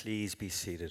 Please be seated.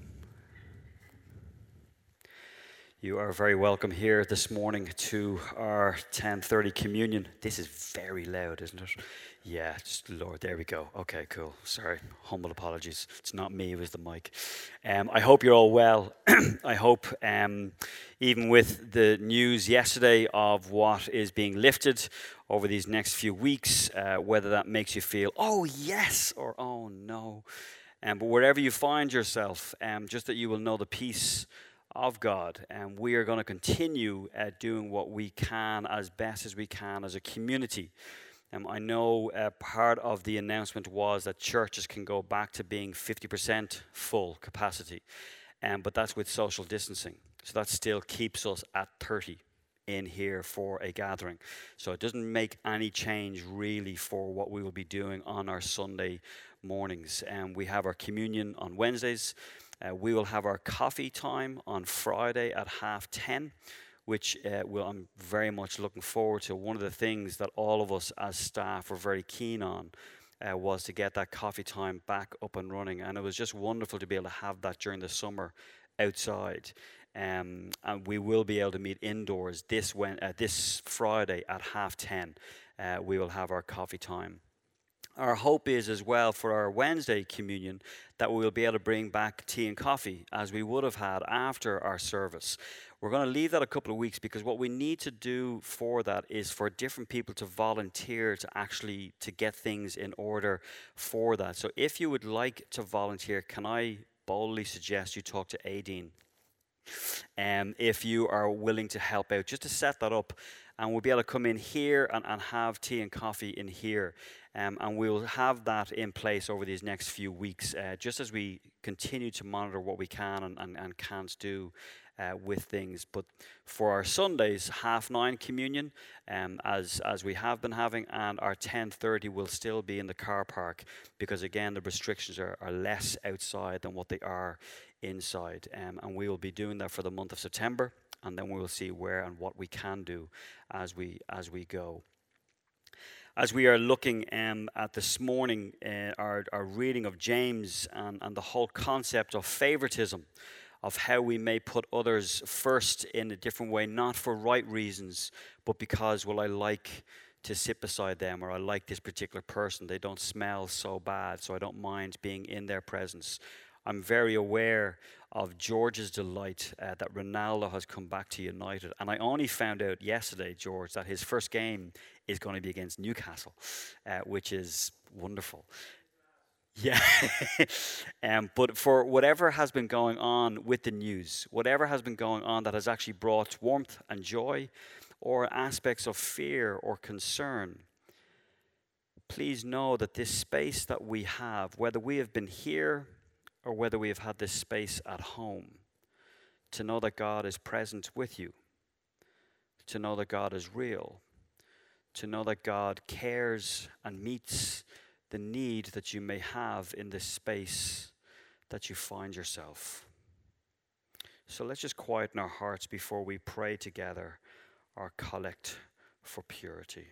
You are very welcome here this morning to our 10:30 communion. This is very loud, isn't it? Yeah, just Lord, there we go. Okay, cool. Sorry, humble apologies. It's not me, it was the mic. I hope you're all well. I hope, even with the news yesterday of what is being lifted over these next few weeks, whether that makes you feel, oh yes, or oh no. But wherever you find yourself, just that you will know the peace of God. And we are going to continue doing what we can as best as we can as a community. I know part of the announcement was that churches can go back to being 50% full capacity, but that's with social distancing. So that still keeps us at 30 in here for a gathering. So it doesn't make any change really for what we will be doing on our Sunday mornings. We have our communion on Wednesdays. We will have our coffee time on Friday at 10:30, which I'm very much looking forward to. One of the things that all of us as staff were very keen on was to get that coffee time back up and running. And it was just wonderful to be able to have that during the summer outside. And we will be able to meet indoors this Friday at 10:30. We will have our coffee time. Our hope is as well for our Wednesday communion that we will be able to bring back tea and coffee as we would have had after our service. We're going to leave that a couple of weeks because what we need to do for that is for different people to volunteer to get things in order for that. So if you would like to volunteer, can I boldly suggest you talk to Aideen? If you are willing to help out, just to set that up, and we'll be able to come in here and have tea and coffee in here. And we'll have that in place over these next few weeks, just as we continue to monitor what we can and can't do with things. But for our Sundays, 9:30 communion, as we have been having, and our 10:30 will still be in the car park, because again, the restrictions are less outside than what they are inside. And we will be doing that for the month of September, and then we will see where and what we can do as we go. As we are looking at this morning, our reading of James and the whole concept of favoritism, of how we may put others first in a different way, not for right reasons, but because, well, I like to sit beside them, or I like this particular person. They don't smell so bad, so I don't mind being in their presence. I'm very aware of George's delight that Ronaldo has come back to United. And I only found out yesterday, George, that his first game is going to be against Newcastle, which is wonderful. Yeah. But for whatever has been going on with the news, whatever has been going on that has actually brought warmth and joy, or aspects of fear or concern, please know that this space that we have, whether we have been here or whether we have had this space at home, to know that God is present with you, to know that God is real, to know that God cares and meets the need that you may have in this space that you find yourself. So let's just quieten our hearts before we pray together our collect for purity.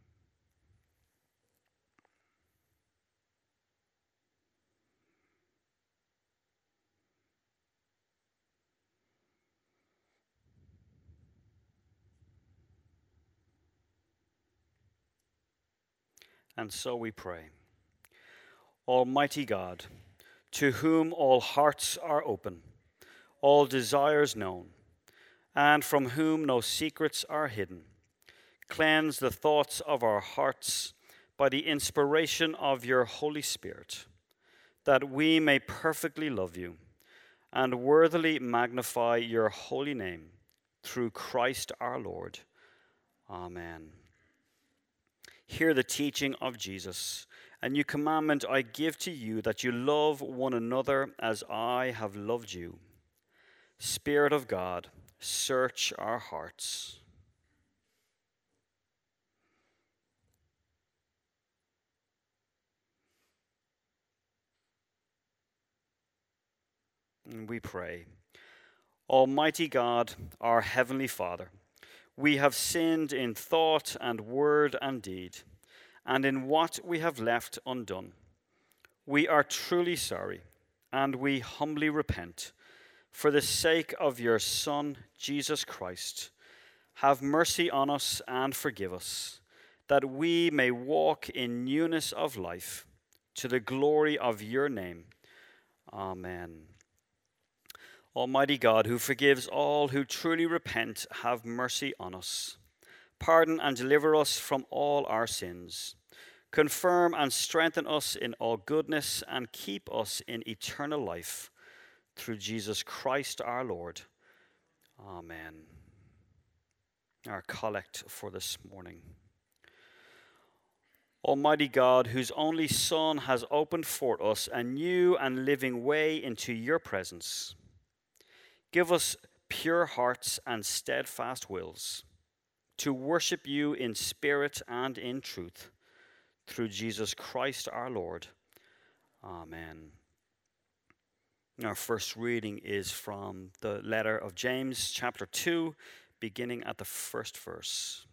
And so we pray. Almighty God, to whom all hearts are open, all desires known, and from whom no secrets are hidden, cleanse the thoughts of our hearts by the inspiration of your Holy Spirit, that we may perfectly love you and worthily magnify your holy name, through Christ our Lord. Amen. Hear the teaching of Jesus. A new commandment I give to you, that you love one another as I have loved you. Spirit of God, search our hearts. And we pray. Almighty God, our Heavenly Father, we have sinned in thought and word and deed, and in what we have left undone. We are truly sorry and we humbly repent. For the sake of your Son, Jesus Christ, have mercy on us and forgive us, that we may walk in newness of life, to the glory of your name. Amen. Almighty God, who forgives all who truly repent, have mercy on us. Pardon and deliver us from all our sins. Confirm and strengthen us in all goodness, and keep us in eternal life. Through Jesus Christ our Lord. Amen. Our collect for this morning. Almighty God, whose only Son has opened for us a new and living way into your presence, give us pure hearts and steadfast wills to worship you in spirit and in truth, through Jesus Christ our Lord. Amen. Our first reading is from the letter of James, chapter 2, beginning at the first verse.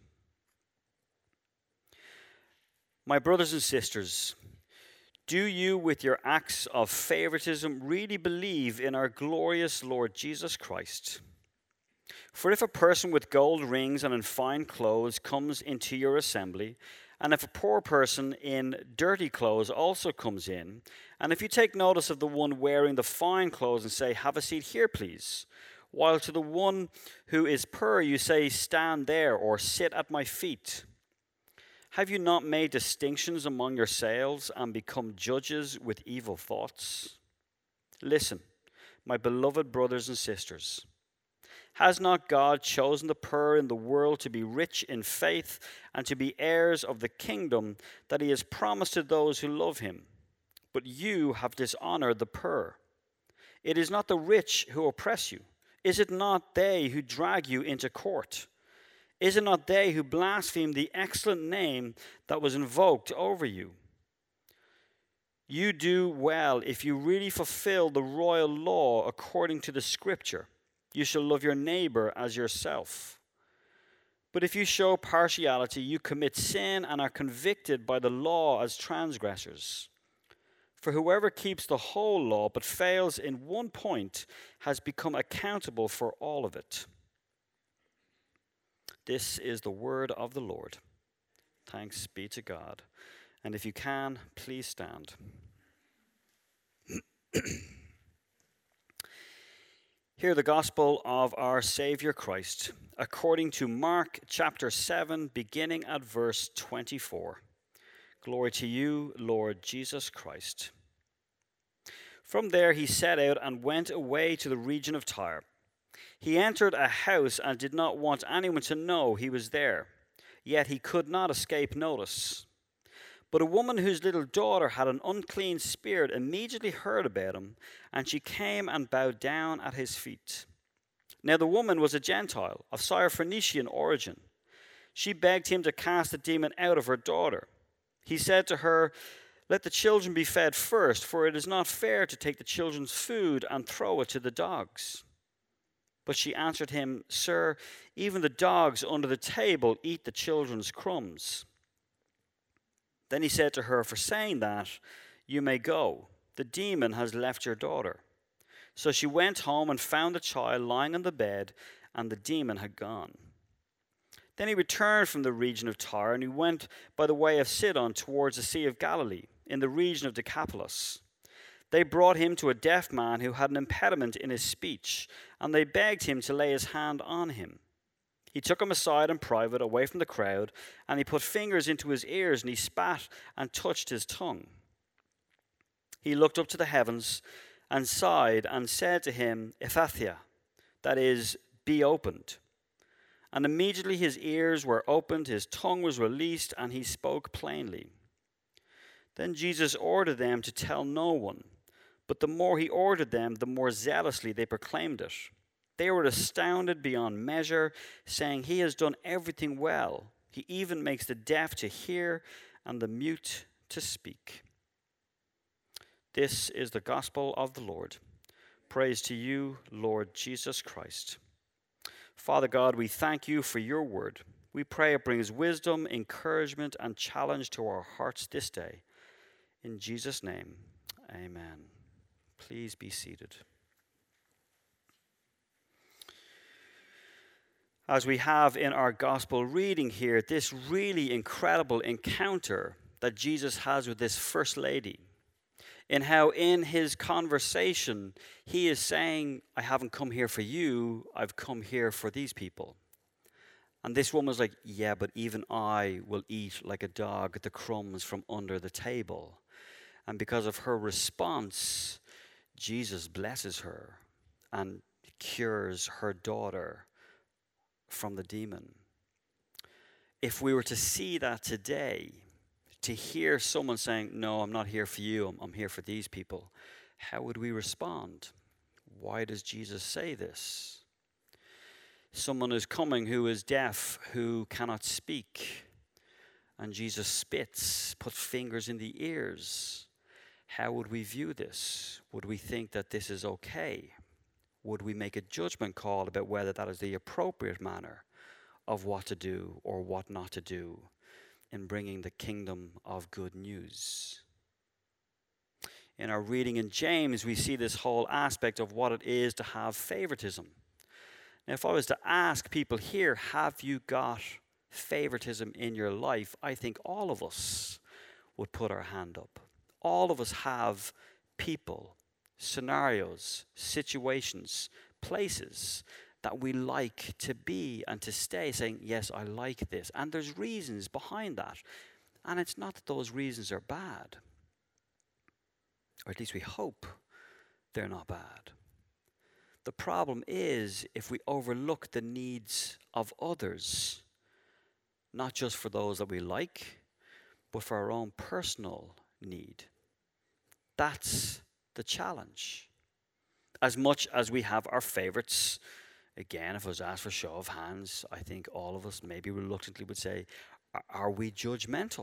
My brothers and sisters, do you with your acts of favoritism really believe in our glorious Lord Jesus Christ? For if a person with gold rings and in fine clothes comes into your assembly, and if a poor person in dirty clothes also comes in, and if you take notice of the one wearing the fine clothes and say, "Have a seat here, please," while to the one who is poor you say, "Stand there," or "Sit at my feet," have you not made distinctions among yourselves and become judges with evil thoughts? Listen, my beloved brothers and sisters. Has not God chosen the poor in the world to be rich in faith and to be heirs of the kingdom that he has promised to those who love him? But you have dishonored the poor. It is not the rich who oppress you. Is it not they who drag you into court? Is it not they who blaspheme the excellent name that was invoked over you? You do well if you really fulfill the royal law according to the scripture. You shall love your neighbor as yourself. But if you show partiality, you commit sin and are convicted by the law as transgressors. For whoever keeps the whole law but fails in one point has become accountable for all of it. This is the word of the Lord. Thanks be to God. And if you can, please stand. Hear the gospel of our Savior Christ, according to Mark chapter 7, beginning at verse 24. Glory to you, Lord Jesus Christ. From there he set out and went away to the region of Tyre. He entered a house and did not want anyone to know he was there, yet he could not escape notice. But a woman whose little daughter had an unclean spirit immediately heard about him, and she came and bowed down at his feet. Now the woman was a Gentile of Syrophoenician origin. She begged him to cast the demon out of her daughter. He said to her, "Let the children be fed first, for it is not fair to take the children's food and throw it to the dogs." But she answered him, "Sir, even the dogs under the table eat the children's crumbs." Then he said to her, "For saying that, you may go. The demon has left your daughter." So she went home and found the child lying on the bed, and the demon had gone. Then he returned from the region of Tyre, and he went by the way of Sidon towards the Sea of Galilee, in the region of Decapolis. They brought him to a deaf man who had an impediment in his speech, and they begged him to lay his hand on him. He took him aside in private, away from the crowd, and he put fingers into his ears, and he spat and touched his tongue. He looked up to the heavens and sighed and said to him, "Ephphatha," that is, "be opened." And immediately his ears were opened, his tongue was released, and he spoke plainly. Then Jesus ordered them to tell no one, but the more he ordered them, the more zealously they proclaimed it. They were astounded beyond measure, saying, "He has done everything well. He even makes the deaf to hear and the mute to speak." This is the gospel of the Lord. Praise to you, Lord Jesus Christ. Father God, we thank you for your word. We pray it brings wisdom, encouragement, and challenge to our hearts this day. In Jesus' name, amen. Please be seated. As we have in our gospel reading here, this really incredible encounter that Jesus has with this first lady, in how in his conversation he is saying, I haven't come here for you, I've come here for these people. And this woman was like, yeah, but even I will eat like a dog the crumbs from under the table. And because of her response, Jesus blesses her and cures her daughter from the demon. If we were to see that today, to hear someone saying, no, I'm not here for you, I'm here for these people, how would we respond? Why does Jesus say this? Someone is coming who is deaf, who cannot speak, and Jesus spits, puts fingers in the ears. How would we view this? Would we think that this is okay? Would we make a judgment call about whether that is the appropriate manner of what to do or what not to do in bringing the kingdom of good news? In our reading in James, we see this whole aspect of what it is to have favoritism. Now, if I was to ask people here, have you got favoritism in your life? I think all of us would put our hand up. All of us have people, scenarios, situations, places that we like to be and to stay, saying, yes, I like this. And there's reasons behind that. And it's not that those reasons are bad. Or at least we hope they're not bad. The problem is if we overlook the needs of others, not just for those that we like, but for our own personal need. That's the challenge. As much as we have our favorites, again, if I was asked for a show of hands, I think all of us maybe reluctantly would say, are we judgmental?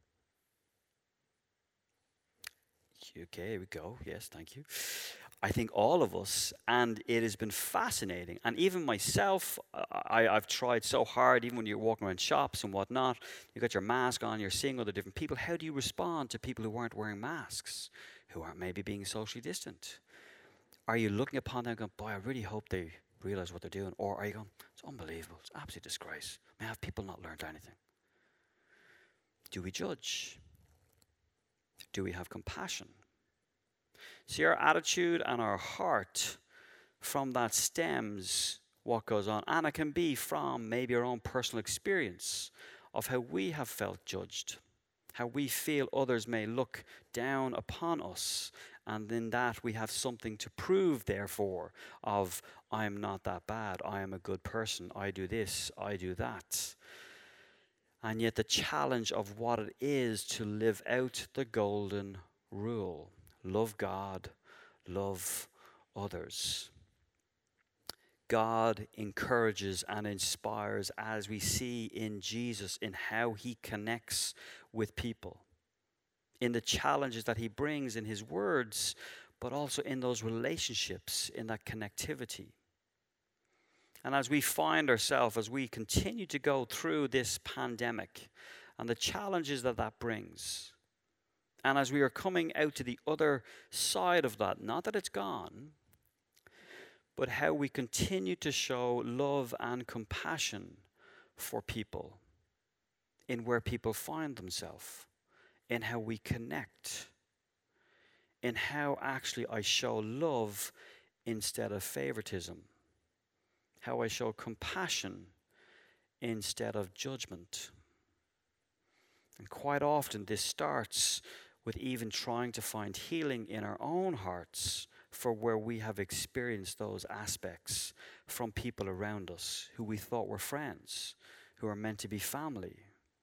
Okay, here we go. Yes, thank you. I think all of us, and it has been fascinating. And even myself, I've tried so hard, even when you're walking around shops and whatnot, you got your mask on, you're seeing other different people. How do you respond to people who aren't wearing masks, who aren't maybe being socially distant? Are you looking upon them going, boy, I really hope they realize what they're doing? Or are you going, it's unbelievable, it's absolute disgrace. May have people not learned anything? Do we judge? Do we have compassion? See, our attitude and our heart, from that stems what goes on. And it can be from maybe our own personal experience of how we have felt judged, how we feel others may look down upon us. And in that we have something to prove, therefore, of I am not that bad, I am a good person, I do this, I do that. And yet the challenge of what it is to live out the golden rule. Love God, love others. God encourages and inspires, as we see in Jesus, in how he connects with people, in the challenges that he brings in his words, but also in those relationships, in that connectivity. And as we find ourselves, as we continue to go through this pandemic and the challenges that that brings, and as we are coming out to the other side of that, not that it's gone, but how we continue to show love and compassion for people in where people find themselves, in how we connect, in how actually I show love instead of favoritism, how I show compassion instead of judgment. And quite often this starts with even trying to find healing in our own hearts for where we have experienced those aspects from people around us who we thought were friends, who are meant to be family.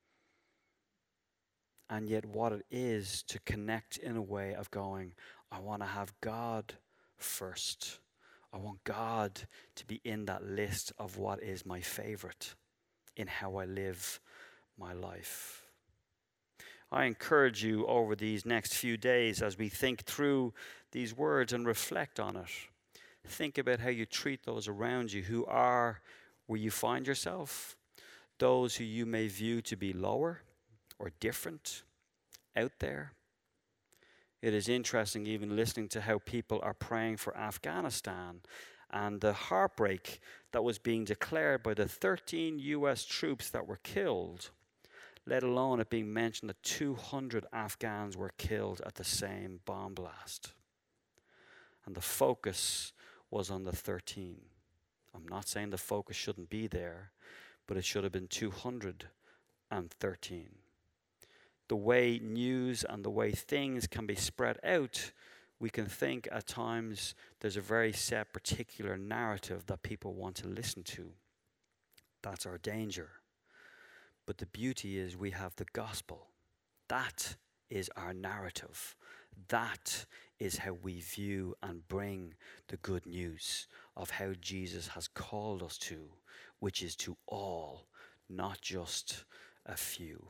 And yet what it is to connect in a way of going, I want to have God first. I want God to be in that list of what is my favorite in how I live my life. I encourage you over these next few days as we think through these words and reflect on it. Think about how you treat those around you who are where you find yourself, those who you may view to be lower or different, out there. It is interesting even listening to how people are praying for Afghanistan and the heartbreak that was being declared by the 13 US troops that were killed, let alone it being mentioned that 200 Afghans were killed at the same bomb blast. And the focus was on the 13. I'm not saying the focus shouldn't be there, but it should have been 213. The way news and the way things can be spread out, we can think at times there's a very set particular narrative that people want to listen to. That's our danger. But the beauty is we have the gospel. That is our narrative. That is how we view and bring the good news of how Jesus has called us to, which is to all, not just a few.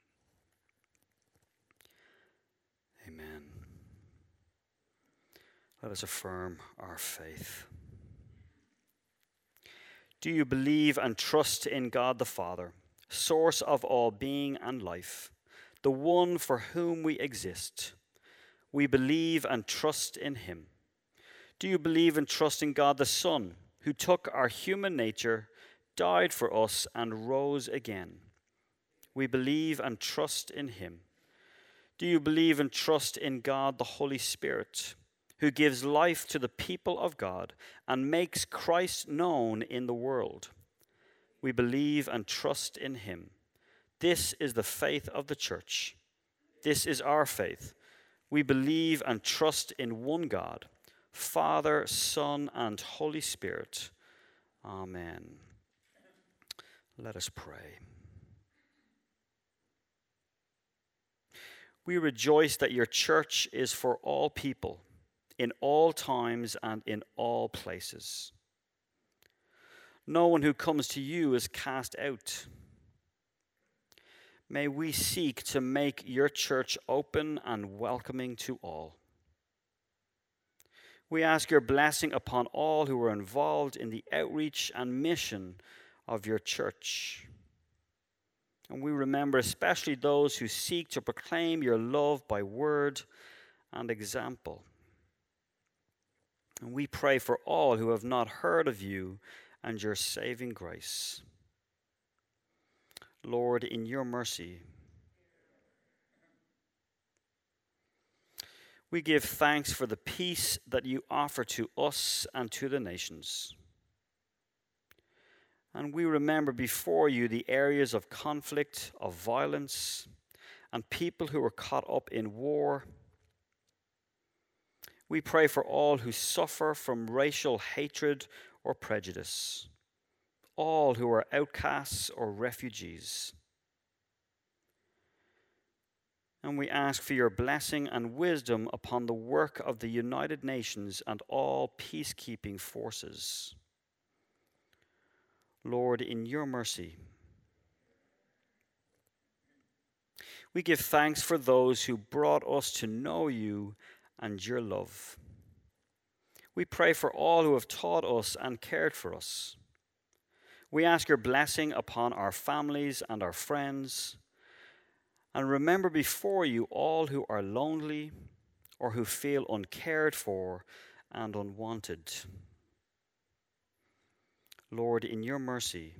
Amen. Let us affirm our faith. Do you believe and trust in God the Father, source of all being and life, the one for whom we exist? We believe and trust in him. Do you believe and trust in God the Son, who took our human nature, died for us, and rose again? We believe and trust in him. Do you believe and trust in God the Holy Spirit, who gives life to the people of God and makes Christ known in the world? We believe and trust in him. This is the faith of the church. This is our faith. We believe and trust in one God, Father, Son, and Holy Spirit. Amen. Let us pray. We rejoice that your church is for all people, in all times and in all places. No one who comes to you is cast out. May we seek to make your church open and welcoming to all. We ask your blessing upon all who are involved in the outreach and mission of your church. And we remember especially those who seek to proclaim your love by word and example. And we pray for all who have not heard of you and your saving grace. Lord, in your mercy, we give thanks for the peace that you offer to us and to the nations. And we remember before you the areas of conflict, of violence, and people who are caught up in war. We pray for all who suffer from racial hatred or prejudice, all who are outcasts or refugees. And we ask for your blessing and wisdom upon the work of the United Nations and all peacekeeping forces. Lord, in your mercy, we give thanks for those who brought us to know you and your love. We pray for all who have taught us and cared for us. We ask your blessing upon our families and our friends. And remember before you all who are lonely or who feel uncared for and unwanted. Lord, in your mercy,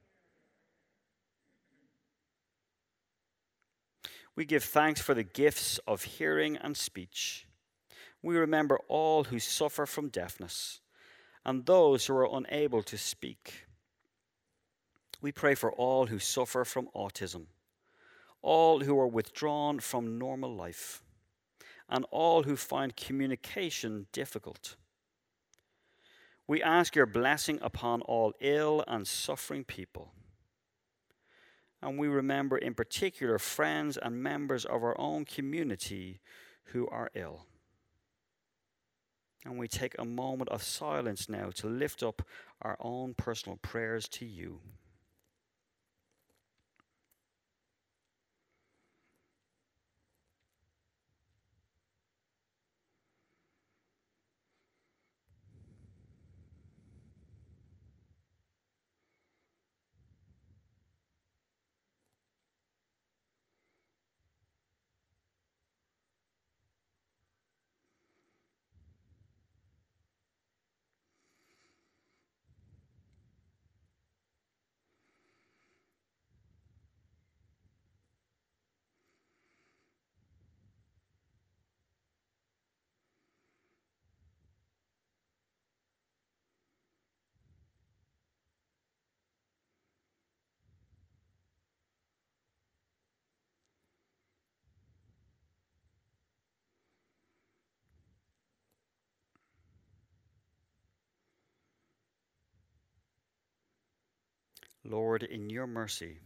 we give thanks for the gifts of hearing and speech. We remember all who suffer from deafness and those who are unable to speak. We pray for all who suffer from autism, all who are withdrawn from normal life, and all who find communication difficult. We ask your blessing upon all ill and suffering people. And we remember in particular friends and members of our own community who are ill. And we take a moment of silence now to lift up our own personal prayers to you. Lord, in your mercy,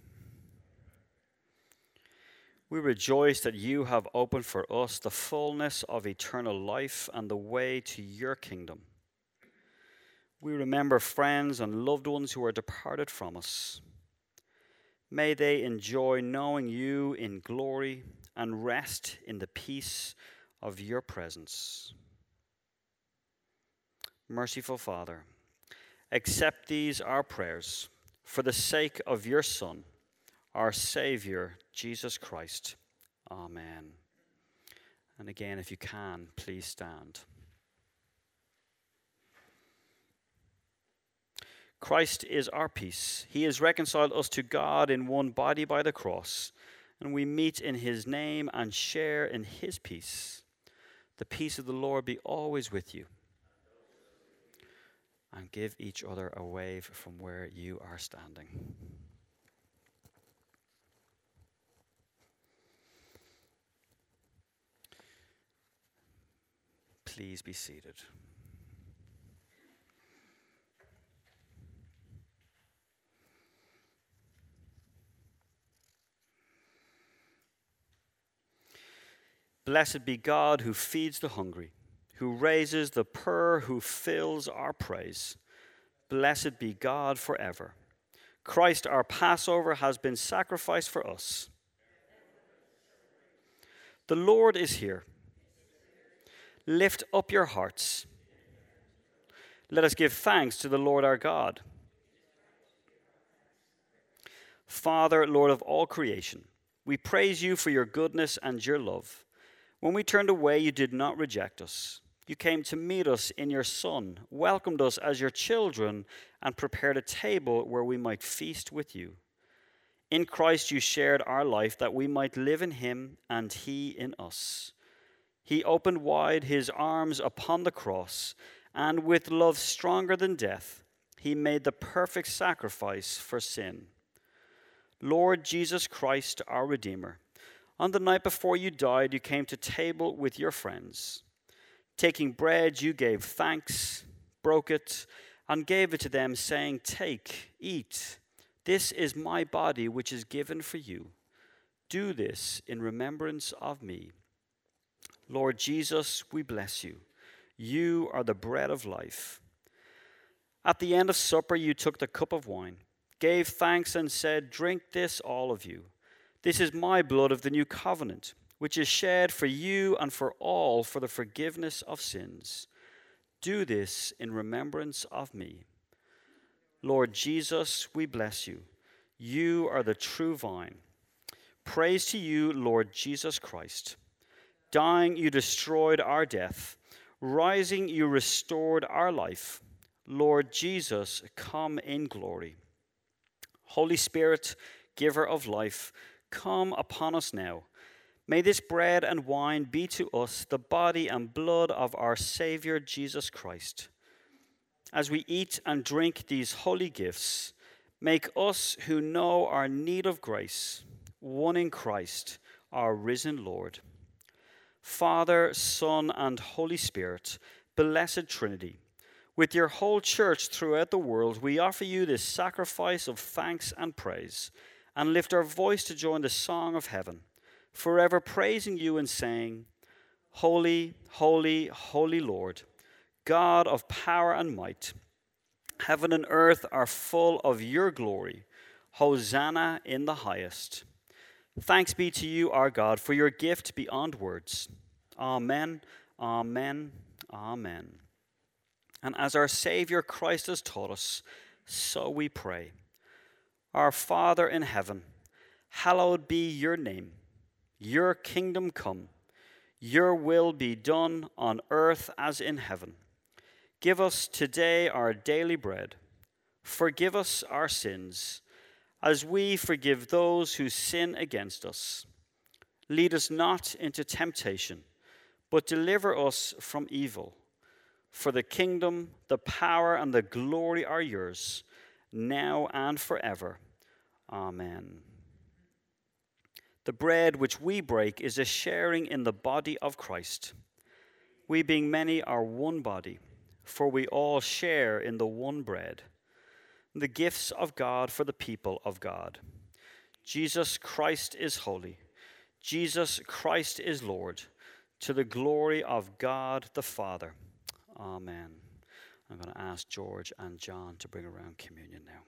we rejoice that you have opened for us the fullness of eternal life and the way to your kingdom. We remember friends and loved ones who are departed from us. May they enjoy knowing you in glory and rest in the peace of your presence. Merciful Father, accept these our prayers for the sake of your Son, our Savior, Jesus Christ. Amen. And again, if you can, please stand. Christ is our peace. He has reconciled us to God in one body by the cross, and we meet in his name and share in his peace. The peace of the Lord be always with you. And give each other a wave from where you are standing. Please be seated. Blessed be God who feeds the hungry, who raises the poor, who fills our praise. Blessed be God forever. Christ our Passover has been sacrificed for us. The Lord is here. Lift up your hearts. Let us give thanks to the Lord our God. Father, Lord of all creation, we praise you for your goodness and your love. When we turned away, you did not reject us. You came to meet us in your Son, welcomed us as your children, and prepared a table where we might feast with you. In Christ you shared our life that we might live in him and he in us. He opened wide his arms upon the cross, and with love stronger than death, he made the perfect sacrifice for sin. Lord Jesus Christ, our Redeemer, on the night before you died, you came to table with your friends. Taking bread, you gave thanks, broke it, and gave it to them, saying, "Take, eat. This is my body, which is given for you. Do this in remembrance of me." Lord Jesus, we bless you. You are the bread of life. At the end of supper, you took the cup of wine, gave thanks, and said, "Drink this, all of you. This is my blood of the new covenant, which is shed for you and for all for the forgiveness of sins. Do this in remembrance of me." Lord Jesus, we bless you. You are the true vine. Praise to you, Lord Jesus Christ. Dying, you destroyed our death. Rising, you restored our life. Lord Jesus, come in glory. Holy Spirit, giver of life, come upon us now. May this bread and wine be to us the body and blood of our Savior Jesus Christ. As we eat and drink these holy gifts, make us who know our need of grace, one in Christ, our risen Lord. Father, Son, and Holy Spirit, blessed Trinity, with your whole church throughout the world, we offer you this sacrifice of thanks and praise, and lift our voice to join the song of heaven, forever praising you and saying, "Holy, holy, holy Lord, God of power and might. Heaven and earth are full of your glory. Hosanna in the highest." Thanks be to you, our God, for your gift beyond words. Amen, amen, amen. And as our Savior Christ has taught us, so we pray. Our Father in heaven, hallowed be your name. Your kingdom come. Your will be done on earth as in heaven. Give us today our daily bread. Forgive us our sins, as we forgive those who sin against us. Lead us not into temptation, but deliver us from evil. For the kingdom, the power, and the glory are yours, now and forever. Amen. The bread which we break is a sharing in the body of Christ. We being many are one body, for we all share in the one bread. the gifts of God for the people of God. Jesus Christ is holy. Jesus Christ is Lord, to the glory of God the Father. Amen. I'm going to ask George and John to bring around communion now.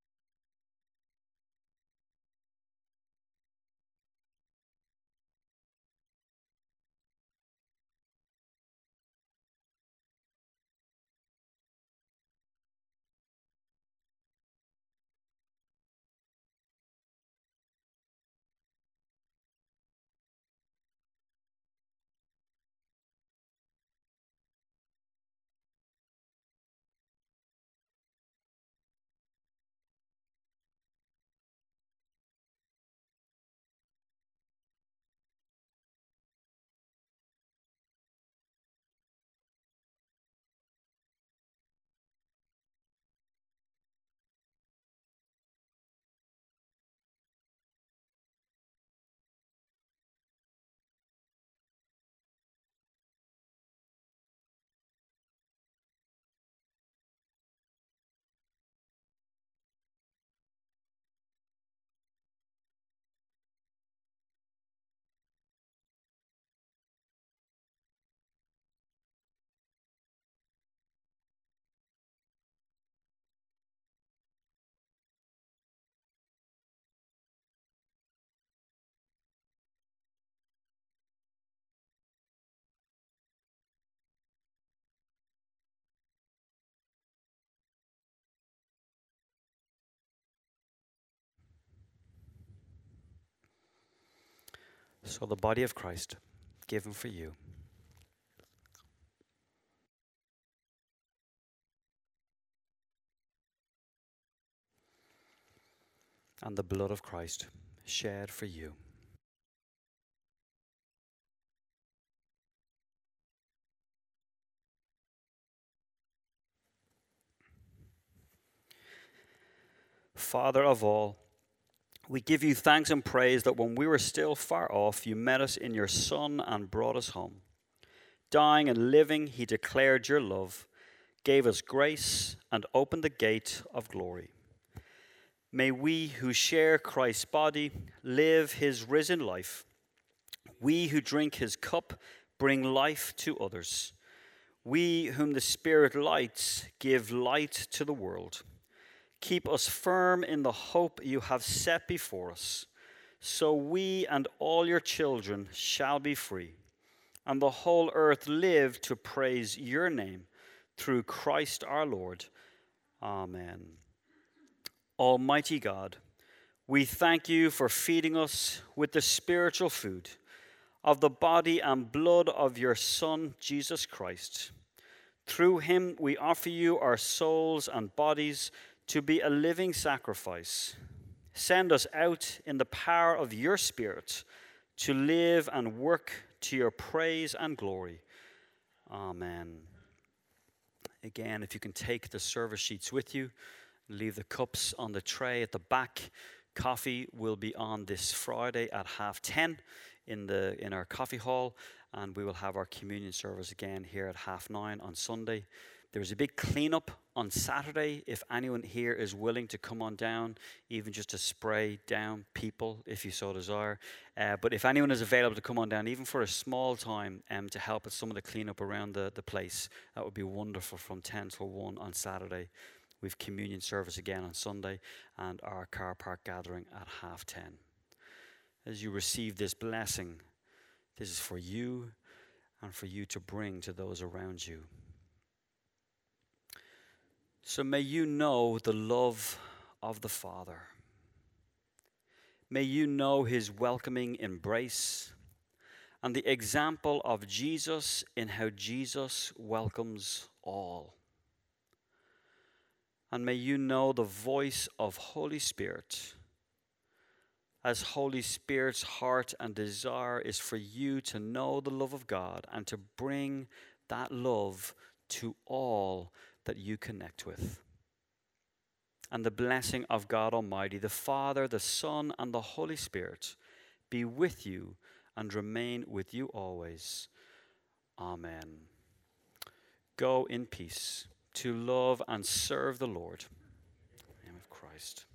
So the body of Christ, given for you. And the blood of Christ, shed for you. Father of all, we give you thanks and praise that when we were still far off, you met us in your Son and brought us home. Dying and living, he declared your love, gave us grace, and opened the gate of glory. May we who share Christ's body live his risen life. We who drink his cup bring life to others. We whom the Spirit lights give light to the world. Keep us firm in the hope you have set before us, so we and all your children shall be free, and the whole earth live to praise your name, through Christ our Lord. Amen. Almighty God, we thank you for feeding us with the spiritual food of the body and blood of your Son, Jesus Christ. Through him we offer you our souls and bodies to be a living sacrifice. Send us out in the power of your Spirit to live and work to your praise and glory. Amen. Again, if you can take the service sheets with you, leave the cups on the tray at the back. Coffee will be on this Friday at 10:30 in our coffee hall, and we will have our communion service again here at 9:30 on Sunday. There's a big cleanup on Saturday. If anyone here is willing to come on down, even just to spray down people, if you so desire. But if anyone is available to come on down, even for a small time, to help with some of the cleanup around the place, that would be wonderful from 10 till 1 on Saturday. We've communion service again on Sunday and our car park gathering at 10:30. As you receive this blessing, this is for you and for you to bring to those around you. So may you know the love of the Father. May you know his welcoming embrace and the example of Jesus in how Jesus welcomes all. And may you know the voice of Holy Spirit, as Holy Spirit's heart and desire is for you to know the love of God and to bring that love to all that you connect with. And the blessing of God Almighty, the Father, the Son, and the Holy Spirit be with you and remain with you always. Amen. Go in peace to love and serve the Lord. Christ.